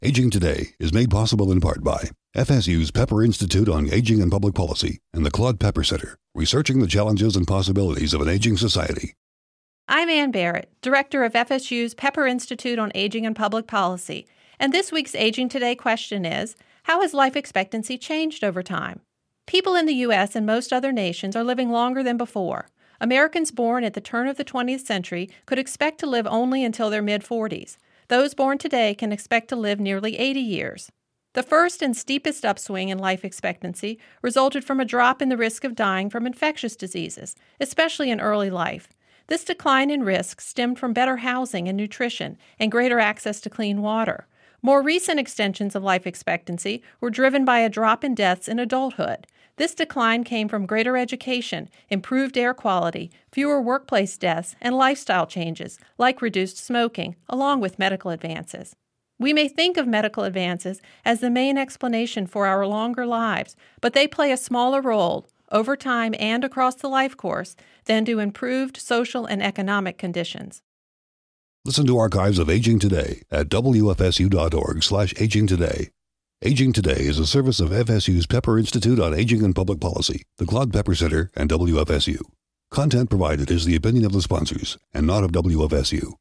Aging Today is made possible in part by FSU's Pepper Institute on Aging and Public Policy and the Claude Pepper Center, researching the challenges and possibilities of an aging society. I'm Ann Barrett, Director of FSU's Pepper Institute on Aging and Public Policy, and this week's Aging Today question is, how has life expectancy changed over time? People in the U.S. and most other nations are living longer than before. Americans born at the turn of the 20th century could expect to live only until their mid-40s. Those born today can expect to live nearly 80 years. The first and steepest upswing in life expectancy resulted from a drop in the risk of dying from infectious diseases, especially in early life. This decline in risk stemmed from better housing and nutrition and greater access to clean water. More recent extensions of life expectancy were driven by a drop in deaths in adulthood. This decline came from greater education, improved air quality, fewer workplace deaths, and lifestyle changes, like reduced smoking, along with medical advances. We may think of medical advances as the main explanation for our longer lives, but they play a smaller role, over time and across the life course, than do improved social and economic conditions. Listen to archives of Aging Today at wfsu.org/agingtoday. Aging Today is a service of FSU's Pepper Institute on Aging and Public Policy, the Claude Pepper Center, and WFSU. Content provided is the opinion of the sponsors and not of WFSU.